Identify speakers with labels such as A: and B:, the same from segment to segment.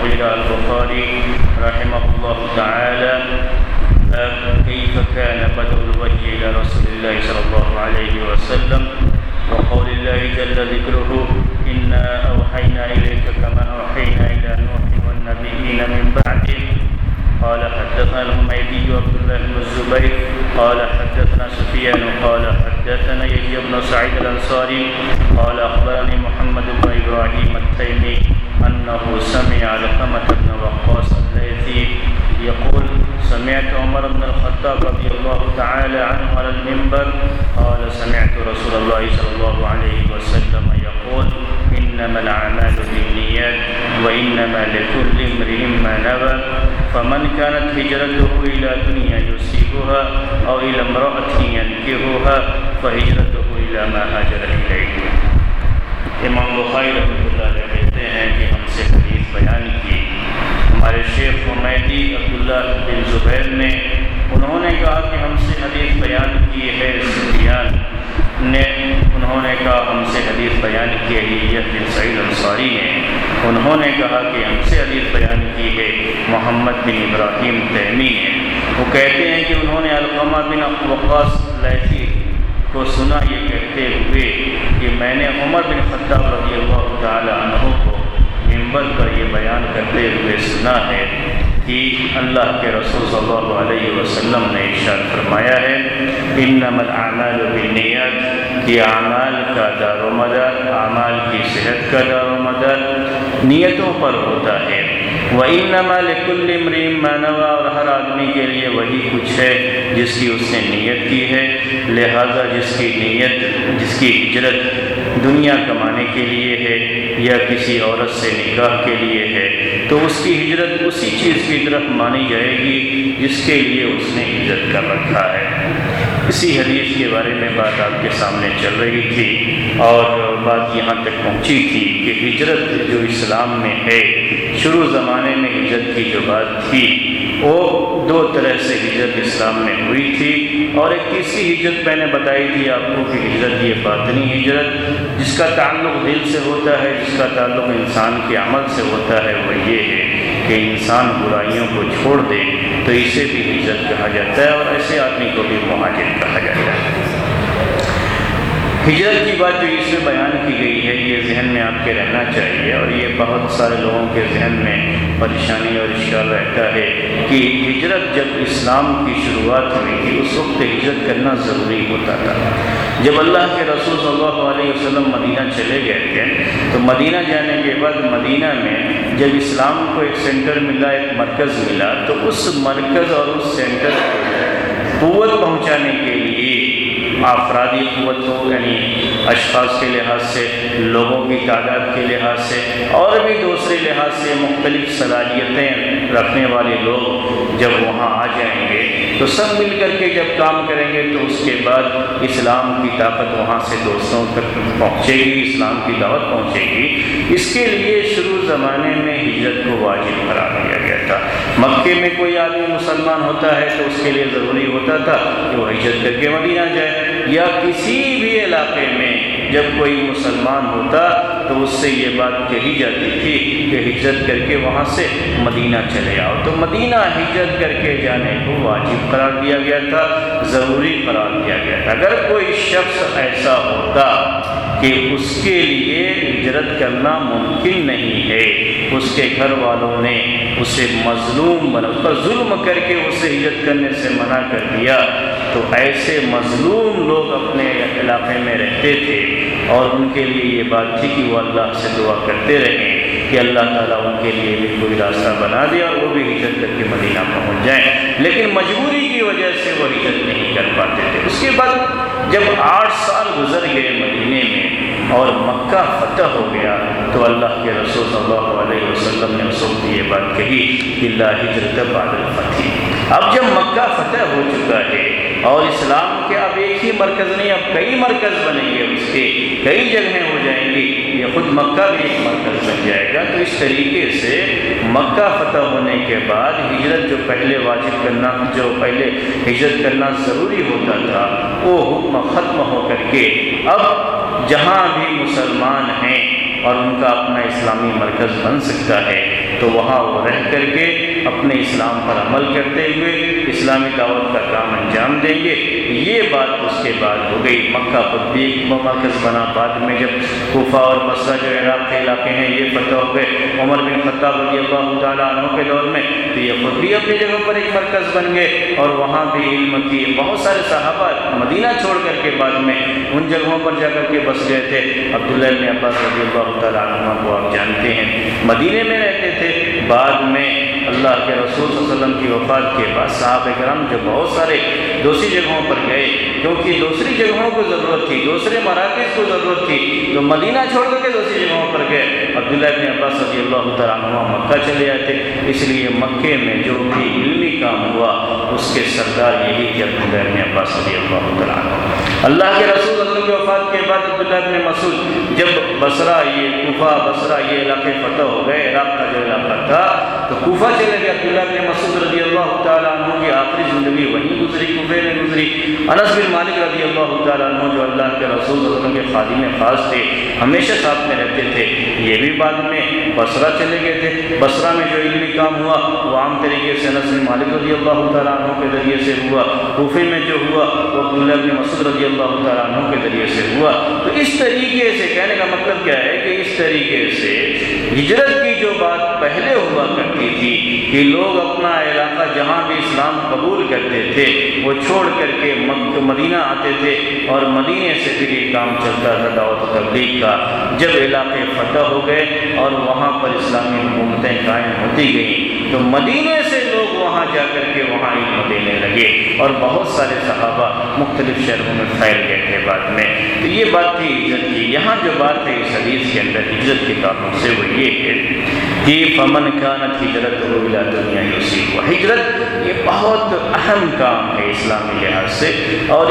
A: سئل البخاري رحمه الله تعالى كيف كان بدء الوحي إلى رسول الله صلى الله عليه وسلم وقول الله جل ذكره إنا أوحينا إليك كما أوحينا إلى نوح والنبيين من بعده. قال حدثنا الحميدي عبد الله بن الزبير قال حدثنا سفيان قال حدثنا يحيى بن سعيد الأنصاري قال أخبرني محمد بن إبراهيم التيمي أنه سمع علقمة بن وقاص الليثي يقول سمعت عمر بن الخطاب رضي الله تعالى عنه على المنبر قال سمعت رسول الله صلى الله عليه وسلم يقول إنما الأعمال بالنيات وإنما لكل امرئ ما نوى فمن كانت هجرته إلى دنيا يصيبها أو إلى امرأة ينكحها فهجرته إلى ما هاجر إليه. امام بخاری رحمۃ اللہ علیہ کہتے ہیں کہ ہم سے حدیث بیان کی ہمارے شیخ حمیدی عبداللہ بن زبیر نے، انہوں نے کہا کہ ہم سے حدیث بیان کی ہے سفیان نے، انہوں نے کہا ہم سے حدیث بیان کی ہے یحییٰ بن سعید انصاری نے، انہوں نے کہا کہ ہم سے حدیث بیان کی ہے محمد بن ابراہیم تیمی نے. وہ کہتے ہیں کہ انہوں نے علقمہ بن وقاص لیثی کو سنا یہ کہتے ہوئے کہ میں نے عمر بن خطاب رضی اللہ تعالی عنہ کو منبر پر یہ بیان کرتے ہوئے سنا ہے کہ اللہ کے رسول صلی اللہ علیہ وسلم نے ارشاد فرمایا ہے انما الاعمال بالنیات، کہ اعمال کا دار و مدار، اعمال کی صحت کا دار و مدار نیتوں پر ہوتا ہے. وَإِنَّمَا لِكُلِّ امْرِئٍ مَّا نَوَىٰ، اور ہر آدمی کے لیے وہی کچھ ہے جس کی اس نے نیت کی ہے. لہذا جس کی نیت، جس کی ہجرت دنیا کمانے کے لیے ہے یا کسی عورت سے نکاح کے لیے ہے تو اس کی ہجرت اسی چیز کی طرف مانی جائے گی جس کے لیے اس نے ہجرت کر رکھا ہے. اسی حدیث کے بارے میں بات آپ کے سامنے چل رہی تھی اور بات یہاں تک پہنچی تھی کہ ہجرت جو اسلام میں ہے، شروع زمانے میں ہجرت کی جو بات تھی وہ دو طرح سے ہجرت اسلام میں ہوئی تھی، اور ایک تیسری ہجرت میں نے بتائی تھی آپ کو کہ ہجرت یہ باطنی ہجرت جس کا تعلق دل سے ہوتا ہے، جس کا تعلق انسان کے عمل سے ہوتا ہے، وہ یہ ہے کہ انسان برائیوں کو چھوڑ دے تو اسے بھی ہجرت کہا جاتا ہے اور ایسے آدمی کو بھی مہاجر کہا جاتا ہے. ہجرت کی بات جو اس میں بیان کی گئی ہے یہ ذہن میں آپ کے رہنا چاہیے، اور یہ بہت سارے لوگوں کے ذہن میں پریشانی اور اشکال رہتا ہے کہ ہجرت جب اسلام کی شروعات ہوئی تھی اس وقت ہجرت کرنا ضروری ہوتا تھا. جب اللہ کے رسول صلی اللہ علیہ وسلم مدینہ چلے گئے تھے تو مدینہ جانے کے بعد مدینہ میں جب اسلام کو ایک سینٹر ملا، ایک مرکز ملا، تو اس مرکز اور اس سینٹر کو قوت پہنچانے کے لیے افرادی قوت ہو، یعنی اشخاص کے لحاظ سے، لوگوں کی تعداد کے لحاظ سے اور بھی دوسرے لحاظ سے مختلف صلاحیتیں رکھنے والے لوگ جب وہاں آ جائیں گے تو سب مل کر کے جب کام کریں گے تو اس کے بعد اسلام کی طاقت وہاں سے دوستوں تک پہنچے گی، اسلام کی دعوت پہنچے گی. اس کے لیے شروع زمانے میں ہجرت کو واجب قرار دیا گیا تھا. مکے میں کوئی آدمی مسلمان ہوتا ہے تو اس کے لیے ضروری ہوتا تھا کہ وہ ہجرت کر کے مدینہ جائے، یا کسی بھی علاقے میں جب کوئی مسلمان ہوتا تو اس سے یہ بات کہی جاتی تھی کہ ہجرت کر کے وہاں سے مدینہ چلے آؤ. تو مدینہ ہجرت کر کے جانے کو واجب قرار دیا گیا تھا، ضروری قرار دیا گیا تھا. اگر کوئی شخص ایسا ہوتا کہ اس کے لیے ہجرت کرنا ممکن نہیں ہے، اس کے گھر والوں نے اسے مظلوم بنا، اس پر ظلم کر کے اسے ہجرت کرنے سے منع کر دیا، تو ایسے مظلوم لوگ اپنے علاقے میں رہتے تھے اور ان کے لیے یہ بات تھی کہ وہ اللہ سے دعا کرتے رہیں کہ اللہ تعالیٰ ان کے لیے بھی کوئی راستہ بنا دے اور وہ بھی ہجرت کر کے مدینہ پہنچ جائیں. لیکن مجبوری کی وجہ سے وہ ہجرت نہیں کر پاتے تھے. اس کے بعد جب 8 سال گزر گئے مدینے میں اور مکہ فتح ہو گیا تو اللہ کے رسول صلی اللہ علیہ وسلم نے اس وقت یہ بات کہی کہ لا ہجرت بعد الفتح. اب جب مکہ فتح ہو چکا ہے اور اسلام کے اب ایک ہی مرکز نہیں، اب کئی مرکز بنیں گے، اس کے کئی جگہیں ہو جائیں گی، یہ خود مکہ بھی ایک مرکز بن جائے گا. تو اس طریقے سے مکہ فتح ہونے کے بعد ہجرت جو پہلے ہجرت کرنا ضروری ہوتا تھا وہ حکم ختم ہو کر کے اب جہاں بھی مسلمان ہیں اور ان کا اپنا اسلامی مرکز بن سکتا ہے تو وہاں وہ رہ کر کے اپنے اسلام پر عمل کرتے ہوئے اسلامی دعوت کا کام انجام دیں گے۔ یہ بات اس کے بعد ہو گئی۔ مکہ خود بھی ایک مرکز بنا، بعد میں جب کوفہ اور بصرہ جو عراق کے علاقے ہیں یہ فتح ہو گئے عمر بن خطاب رضی اللہ تعالیٰ عنہ کے دور میں، تو یہ خود بھی اپنی جگہ پر ایک مرکز بن گئے اور وہاں بھی علم کی بہت سارے صحابہ مدینہ چھوڑ کر کے بعد میں ان جگہوں پر جا کر کے بس گئے تھے۔ عبداللہ بن عباس رضی اللہ تعالیٰ عنہ کو آپ جانتے ہیں، مدینے میں رہتے تھے۔ بعد میں اللہ کے رسول صلی اللہ علیہ وسلم کی وفات کے بعد صحابہ کرام جو بہت سارے دوسری جگہوں پر گئے، کیونکہ دوسری جگہوں کو ضرورت تھی، دوسرے مراکز کو ضرورت تھی، تو مدینہ چھوڑ کر کے دوسری جگہوں پر گئے۔ عبداللہ بن عباس رضی اللہ تعالیٰ عنہ مکہ چلے آئے تھے، اس لیے مکے میں جو بھی علمی کام ہوا اس کے سردار یہی تھے عبداللہ بن عباس رضی اللہ تعالیٰ عنہ۔ اللہ کے رسول صلی اللہ علیہ وسلم کی وفات کے بعد عبداللہ بن مسعود جب بصرہ یہ کوفہ بصرہ یہ علاقے فتح ہو گئے، عراق کا جو علاقہ تھا، تو کوفہ چلے گئے۔ عبداللہ بن مسعود رضی اللہ تعالیٰ عنہ کی آخری زندگی وہیں گزری، کوفے میں گزری۔ انس بن مالک رضی اللہ تعالیٰ عنہ جو اللہ کے رسول صلی اللہ علیہ وسلم کے خادم خاص تھے، ہمیشہ ساتھ میں رہتے تھے، یہ بھی بعد میں بصرہ چلے گئے تھے۔ بصرہ میں جو علمی کام ہوا وہ عام طریقے سے انس بن مالک رضی اللہ تعالیٰ عنہ کے ذریعے سے ہوا، کوفے میں جو ہوا وہ عبداللہ بن مسعود رضی اللہ تعالیٰ عنہ کے ذریعے سے ہوا۔ تو اس طریقے سے کہنے کا مطلب کیا ہے کہ اس طریقے سے ہجرت کی جو بات پہلے ہوا کرتی تھی کہ لوگ اپنا علاقہ جہاں بھی اسلام قبول کرتے تھے وہ چھوڑ کر کے مدینہ آتے تھے اور مدینے سے پھر یہ کام چلتا تھا دعوت و تبلیغ کا۔ جب علاقے فتح ہو گئے اور وہاں پر اسلامی حکومتیں قائم ہوتی گئیں تو مدینے سے لوگ وہاں جا کر کے وہاں علم دینے لگے اور بہت سارے صحابہ مختلف شہروں میں پھیل گئے تھے بعد میں۔ تو یہ بات تھی ہجرت کی۔ یہاں جو بات ہے اس حدیث کے اندر ہجرت کے تعلق سے وہ یہ ہے کہ فمن کانت ہجرتہ الی دنیا یصیبھا، ہجرت یہ بہت اہم کام ہے اسلامی لحاظ سے، اور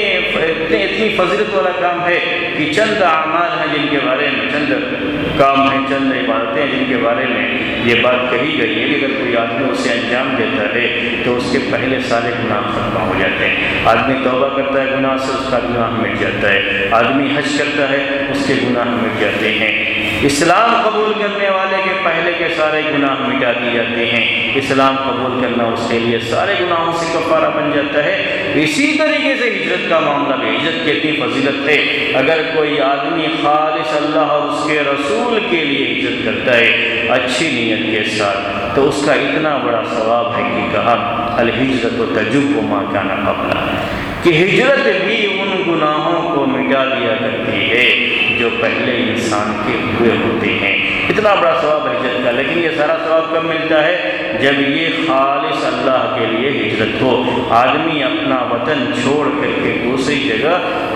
A: اتنی فضیلت والا کام ہے کہ چند اعمال ہیں جن کے بارے میں، چند کام ہیں، چند عبادتیں جن کے بارے میں یہ بات کہی گئی ہے کہ اگر کوئی آدمی اسے انجام دیتا ہے تو اس کے پہلے سارے گناہ ختم ہو جاتے ہیں۔ آدمی توبہ کرتا ہے گناہ سے اس کا گناہ مٹ جاتا ہے، آدمی حج کرتا ہے اس کے گناہ مٹ جاتے ہیں، اسلام قبول کرنے والے کے پہلے کے سارے گناہ مٹا دیے جاتے ہیں، اسلام قبول کرنا اس کے لیے سارے گناہوں سے کفارہ بن جاتا ہے۔ اسی طریقے سے ہجرت کا معاملہ بھی، ہجرت کی اتنی فضیلت ہے، اگر کوئی آدمی خالص اللہ اور اس کے رسول کے لیے ہجرت کرتا ہے اچھی نیت کے ساتھ تو اس کا اتنا بڑا ثواب ہے کہ کہا الہجرت تجب ما کان قبلھا، کہ ہجرت بھی ان گناہوں کو مٹا دیا کرتی ہے جو پہلے انسان کے ہوئے ہوتے ہیں۔ اتنا بڑا ثواب ہے ہجرت کا، لیکن یہ سارا ثواب کب ملتا ہے؟ جب یہ خالص اللہ کے لیے ہجرت ہو۔ آدمی اپنا وطن چھوڑ کر کے دوسری جگہ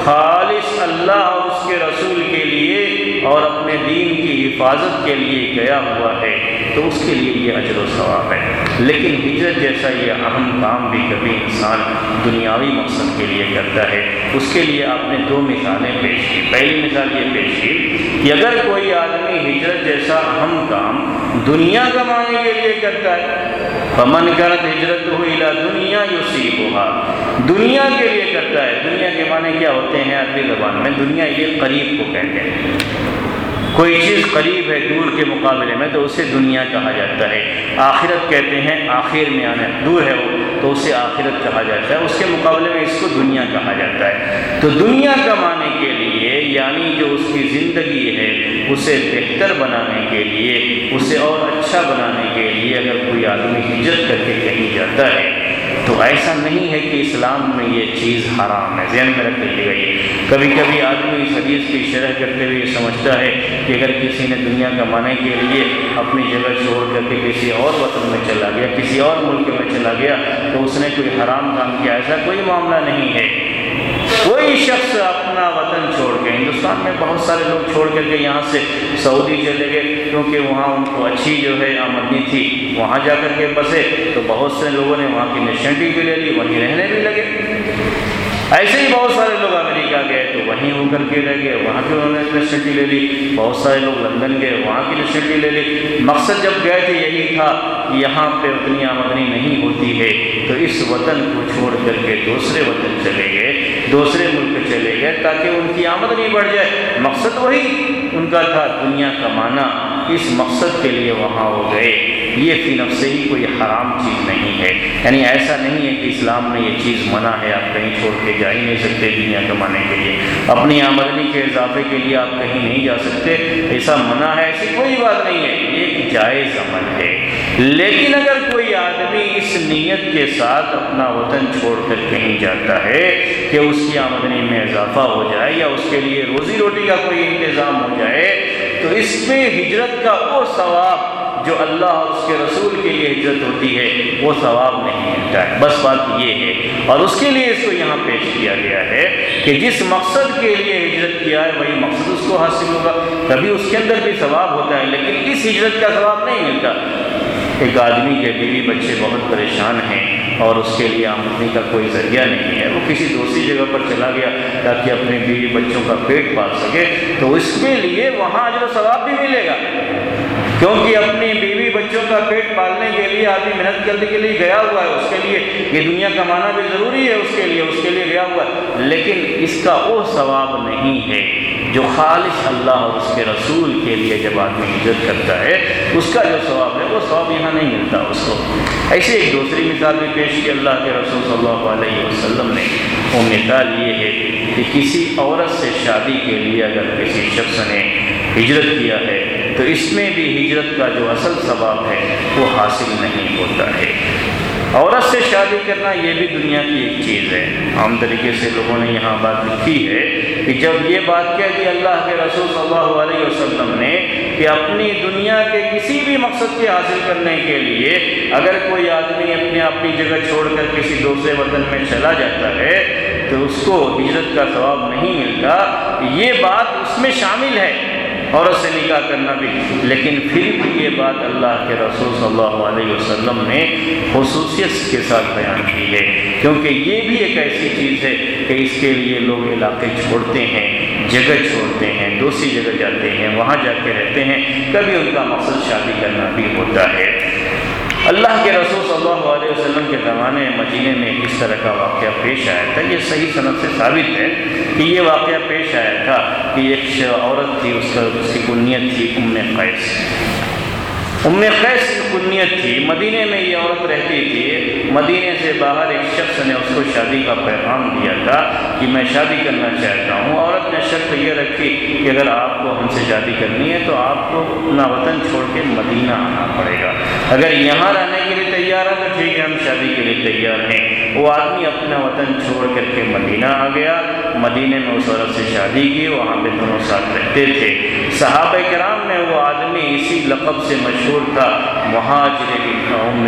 A: خالص اللہ اور اس کے رسول کے لیے اور اپنے دین کی حفاظت کے لیے گیا ہوا ہے تو اس کے لیے یہ اجر و ثواب ہے۔ لیکن ہجرت جیسا یہ اہم کام بھی کبھی انسان دنیاوی مقصد کے لیے کرتا ہے۔ اس کے لیے آپ نے دو مثالیں پیش کی۔ پہلی مثال یہ پیش کی کہ اگر کوئی آدمی ہجرت جیسا اہم کام دنیا کمانے کے لیے کرتا ہے، فمن کانت ہجرتہ الی دنیا یصیبھا، دنیا کے لیے کرتا ہے۔ دنیا کے معنی کیا ہوتے ہیں عربی زبان میں؟ دنیا یہ قریب کو کہتے ہیں، کوئی چیز قریب ہے دور کے مقابلے میں تو اسے دنیا کہا جاتا ہے۔ آخرت کہتے ہیں آخر میں آنا، دور ہے وہ تو اسے آخرت کہا جاتا ہے، اس کے مقابلے میں اس کو دنیا کہا جاتا ہے۔ تو دنیا کمانے کے لیے یعنی جو اس کی زندگی ہے اسے بہتر بنانے کے لیے، اسے اور اچھا بنانے کے لیے اگر کوئی آدمی ہجرت کر کے کہیں جاتا ہے تو ایسا نہیں ہے کہ اسلام میں یہ چیز حرام ہے، ذہن میں رکھ لیجیے گا۔ یہ کبھی کبھی آدمی اس حدیث کی شرح کرتے ہوئے یہ سمجھتا ہے کہ اگر کسی نے دنیا کمانے کے لیے اپنی جگہ چھوڑ کر کے کسی اور وطن میں چلا گیا، کسی اور ملک میں چلا گیا تو اس نے کوئی حرام کام کیا، ایسا کوئی معاملہ نہیں ہے۔ کوئی شخص اپنا وطن چھوڑ کے، ہندوستان میں بہت سارے لوگ چھوڑ کر کے یہاں سے سعودی چلے گئے کیونکہ وہاں ان کو اچھی جو ہے آمدنی تھی، وہاں جا کر کے بسے تو بہت سے لوگوں نے وہاں کی نیشنلٹی بھی لے لی، وہیں رہنے بھی لگے۔ ایسے ہی بہت سارے لوگ امریکہ گئے تو وہیں ہو کر کے رہ گئے، وہاں کی انہوں نے نیشنلٹی لے لی۔ بہت سارے لوگ لندن گئے، وہاں کی نیشنلٹی لے لی۔ مقصد جب گئے تھے یہی تھا یہاں پہ اتنی آمدنی نہیں ہوتی ہے تو اس وطن کو چھوڑ کر کے دوسرے وطن چلے گئے، دوسرے ملک چلے گئے تاکہ ان کی آمدنی بڑھ جائے۔ مقصد وہی ان کا تھا، دنیا کمانا، اس مقصد کے لیے وہاں وہ گئے، یہ فی نفس ہی کوئی حرام چیز نہیں ہے۔ یعنی ایسا نہیں ہے کہ اسلام میں یہ چیز منع ہے، آپ کہیں چھوڑ کے جا ہی نہیں سکتے دنیا کمانے کے لیے، اپنی آمدنی کے اضافے کے لیے آپ کہیں نہیں جا سکتے، ایسا منع ہے، ایسی کوئی بات نہیں ہے، یہ ایک جائز عمل ہے۔ لیکن اگر کوئی آدمی اس نیت کے ساتھ اپنا وطن چھوڑ کر کہیں جاتا ہے کہ اس کی آمدنی میں اضافہ ہو جائے یا اس کے لیے روزی روٹی کا کوئی انتظام ہو جائے، تو اس میں ہجرت کا وہ ثواب جو اللہ اور اس کے رسول کے لیے ہجرت ہوتی ہے وہ ثواب نہیں ملتا ہے۔ بس بات یہ ہے، اور اس کے لیے اس کو یہاں پیش کیا گیا ہے کہ جس مقصد کے لیے ہجرت کیا ہے وہی مقصد اس کو حاصل ہوگا۔ کبھی اس کے اندر بھی ثواب ہوتا ہے لیکن اس ہجرت کا ثواب نہیں ملتا۔ ایک آدمی کے بیوی بچے بہت پریشان ہیں اور اس کے لیے آمدنی کا کوئی ذریعہ نہیں ہے، وہ کسی دوسری جگہ پر چلا گیا تاکہ اپنے بیوی بچوں کا پیٹ پال سکے، تو اس کے لیے وہاں اجر و ثواب بھی ملے گا، کیونکہ اپنی بیوی بچوں کا پیٹ پالنے کے لیے آدمی محنت کرنے کے لیے گیا ہوا ہے، اس کے لیے یہ دنیا کمانا بھی ضروری ہے، اس کے لیے گیا ہوا ہے، لیکن اس کا وہ ثواب نہیں ہے جو خالص اللہ اور اس کے رسول کے لیے جب آدمی ہجرت کرتا ہے اس کا جو ثواب ہے وہ ثواب یہاں نہیں ملتا اس کو۔ ایسے ایک دوسری مثال بھی پیش کی اللہ کے رسول صلی اللہ علیہ وسلم نے، وہ مثال یہ ہے کہ کسی عورت سے شادی کے لیے اگر کسی شخص نے ہجرت کیا ہے تو اس میں بھی ہجرت کا جو اصل ثواب ہے وہ حاصل نہیں ہوتا ہے۔ عورت سے شادی کرنا یہ بھی دنیا کی ایک چیز ہے، عام طریقے سے لوگوں نے یہاں بات لکھی ہے کہ جب یہ بات کہہ دی اللہ کے رسول صلی اللہ علیہ وسلم نے کہ اپنی دنیا کے کسی بھی مقصد کے حاصل کرنے کے لیے اگر کوئی آدمی اپنی جگہ چھوڑ کر کسی دوسرے وطن میں چلا جاتا ہے تو اس کو ہجرت کا ثواب نہیں ملتا، یہ بات اس میں شامل ہے عورت سے نکاح کرنا بھی، لیکن پھر بھی یہ بات اللہ کے رسول صلی اللہ علیہ وسلم نے خصوصیت کے ساتھ بیان کی ہے، کیونکہ یہ بھی ایک ایسی چیز ہے کہ اس کے لیے لوگ علاقے چھوڑتے ہیں، جگہ چھوڑتے ہیں، دوسری جگہ جاتے ہیں، وہاں جا کے رہتے ہیں، کبھی ان کا مقصد شادی کرنا بھی ہوتا ہے۔ اللہ کے رسول صلی اللہ علیہ وسلم کے زمانے مدینے میں اس طرح کا واقعہ پیش آیا تھا، یہ صحیح سند سے ثابت ہے کہ یہ واقعہ پیش آیا تھا کہ ایک عورت تھی، اس کی کنیت تھی ام قیس کی کنیت تھی، مدینے میں یہ عورت رہتی تھی، مدینے سے باہر ایک شخص نے اس کو شادی کا پیغام دیا تھا کہ میں شادی کرنا چاہتا ہوں۔ عورت نے شرط یہ رکھی کہ اگر آپ کو ہم سے شادی کرنی ہے تو آپ کو اپنا وطن چھوڑ کے مدینہ آنا پڑے گا، اگر یہاں رہنے کے لیے تیار ہے تو ٹھیک ہے ہم شادی کے لیے تیار ہیں۔ وہ آدمی اپنا وطن چھوڑ کر کے مدینہ آ گیا، مدینے میں اس عورت سے شادی کی، وہاں پہ دونوں ساتھ رہتے تھے۔ صحابہ کرام میں وہ آدمی اسی لقب سے مشہور تھا، مہاجر ام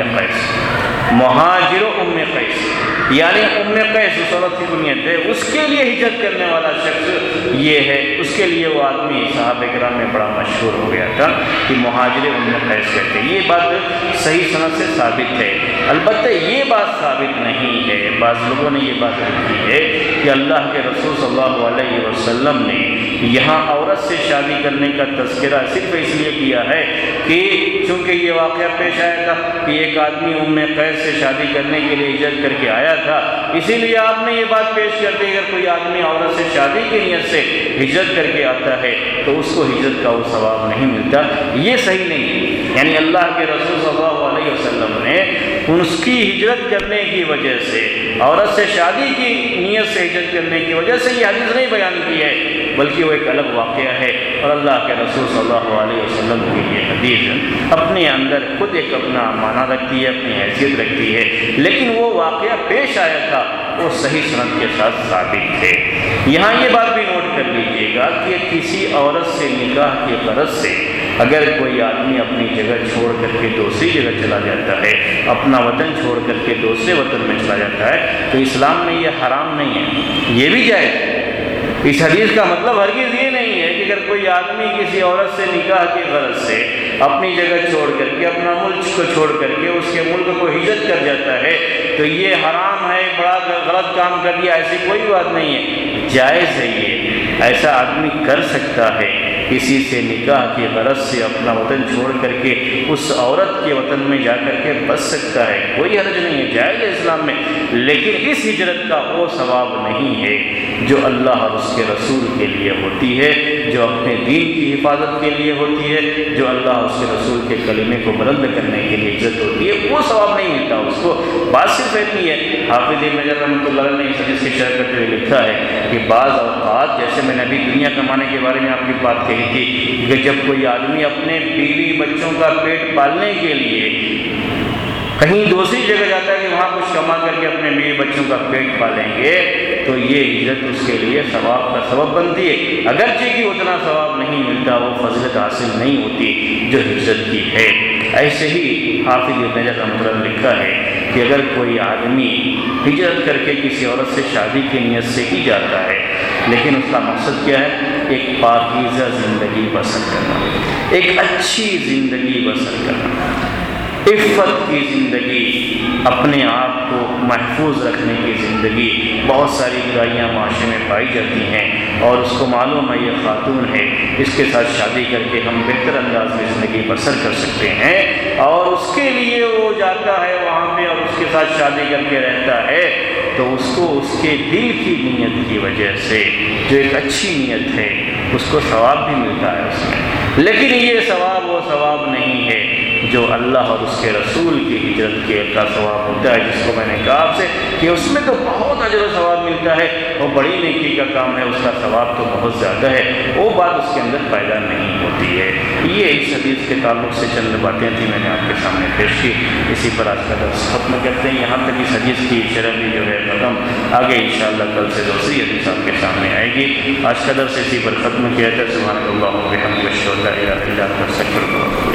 A: قیس، یعنی ام قیس اس عورت کی بنیاد ہے، اس کے لیے ہجرت کرنے والا شخص یہ ہے، اس کے لیے وہ آدمی صحابہ کرام میں بڑا مشہور ہو گیا تھا کہ مہاجر ام قیس کہتے ہیں۔ یہ بات صحیح سند سے ثابت ہے، البتہ یہ بات ثابت نہیں ہے، بعض لوگوں نے یہ بات لکھی ہے کہ اللہ کے رسول صلی اللہ علیہ وسلم نے یہاں عورت سے شادی کرنے کا تذکرہ صرف اس لیے کیا ہے کہ چونکہ یہ واقعہ پیش آیا تھا کہ ایک آدمی ام قیس سے شادی کرنے کے لیے ہجرت کر کے آیا تھا، اسی لیے آپ نے یہ بات پیش کر دی اگر کوئی آدمی عورت سے شادی کی نیت سے ہجرت کر کے آتا ہے تو اس کو ہجرت کا وہ ثواب نہیں ملتا، یہ صحیح نہیں۔ یعنی اللہ کے رسول صلی اللہ علیہ وسلم نے اس کی ہجرت کرنے کی وجہ سے، عورت سے شادی کی نیت سے ہجرت کرنے کی وجہ سے یہ حدیث نہیں بیان کی ہے، بلکہ وہ ایک الگ واقعہ ہے، اور اللہ کے رسول صلی اللہ علیہ وسلم کی یہ حدیث اپنے اندر خود ایک اپنا معنی رکھتی ہے، اپنی حیثیت رکھتی ہے، لیکن وہ واقعہ پیش آیا تھا وہ صحیح سند کے ساتھ ثابت ہے۔ یہاں یہ بات بھی نوٹ کر لیجیے گا کہ کسی عورت سے نکاح کی غرض سے اگر کوئی آدمی اپنی جگہ چھوڑ کر کے دوسری جگہ چلا جاتا ہے، اپنا وطن چھوڑ کر کے دوسرے وطن میں چلا جاتا ہے تو اسلام میں یہ حرام نہیں ہے، یہ بھی جائز ہے۔ اس حدیث کا مطلب ہرگز یہ نہیں ہے کہ اگر کوئی آدمی کسی عورت سے نکاح کی غرض سے اپنی جگہ چھوڑ کر کے، اپنا ملک کو چھوڑ کر کے اس کے ملک کو ہجرت کر جاتا ہے تو یہ حرام ہے، بڑا غلط کام کر دیا، ایسی کوئی بات نہیں ہے، جائز ہے، یہ ایسا آدمی کر سکتا ہے، کسی سے نکاح کی غرض سے اپنا وطن چھوڑ کر کے اس عورت کے وطن میں جا کر کے بس سکتا ہے، کوئی حرج نہیں ہے، جائز ہے اسلام میں، لیکن اس ہجرت کا وہ ثواب نہیں ہے جو اللہ اور اس کے رسول کے لیے ہوتی ہے۔ جو اپنے دین کی حفاظت کے لیے ہوتی ہے، جو اللہ اور اس کے رسول کے کلمے کو بلند کرنے کے لیے ہجرت ہوتی ہے، وہ ثواب نہیں ملتا اس کو۔ بات صرف اتنی ہے، حافظ ابن حجر رحمۃ اللہ علیہ نے اس حدیث کی شرح کرتے ہوئے لکھا ہے کہ بعض اوقات، جیسے میں نے ابھی دنیا کمانے کے بارے میں آپ کی بات کہی تھی، کہ جب کوئی آدمی اپنے بیوی بچوں کا پیٹ پالنے کے لیے کہیں دوسری جگہ جاتا ہے کہ وہاں کچھ کما کر کے اپنے بیوی بچوں کا پیٹ پالیں گے، تو یہ ہجرت اس کے لیے ثواب کا سبب بنتی ہے، اگرچہ کہ اتنا ثواب نہیں ملتا، وہ فضیلت حاصل نہیں ہوتی جو ہجرت کی ہے۔ ایسے ہی حافظ ابن حجر رحمۃ اللہ نے لکھا ہے کہ اگر کوئی آدمی ہجرت کر کے کسی عورت سے شادی کی نیت سے ہی جاتا ہے، لیکن اس کا مقصد کیا ہے؟ ایک پاکیزہ زندگی بسر کرنا، ایک اچھی زندگی بسر کرنا، عفت کی زندگی، اپنے آپ کو محفوظ رکھنے کی زندگی۔ بہت ساری برائیاں معاشرے میں پائی جاتی ہیں اور اس کو معلوم ہے یہ خاتون ہے، اس کے ساتھ شادی کر کے ہم بہتر انداز میں زندگی بسر کر سکتے ہیں، اور اس کے لیے وہ جاتا ہے وہاں پہ اور اس کے ساتھ شادی کر کے رہتا ہے، تو اس کو اس کے دل کی نیت کی وجہ سے، جو ایک اچھی نیت ہے، اس کو ثواب بھی ملتا ہے اس میں، لیکن یہ ثواب وہ ثواب نہیں ہے جو اللہ اور اس کے رسول کی ہجرت کے کا ثواب ہوتا ہے، جس کو میں نے کہا آپ سے کہ اس میں تو بہت اجر و ثواب ملتا ہے، وہ بڑی نیکی کا کام ہے، اس کا ثواب تو بہت زیادہ ہے، وہ بات اس کے اندر پیدا نہیں ہوتی ہے۔ یہ اس حدیث کے تعلق سے چند باتیں تھیں، میں نے آپ کے سامنے پیش کی، اسی پر آج کا درس ختم کرتے ہیں۔ یہاں تک اس حدیث کی شرح بھی جو ہے ختم، آگے انشاءاللہ کل سے دوسری حدیث آپ کے سامنے آئے گی۔ آج کا درس اسی پر ختم کیا جائے۔ سبحان اللہ و بحمدہ، اشہد ان لا الہ الا انت، استغفرک۔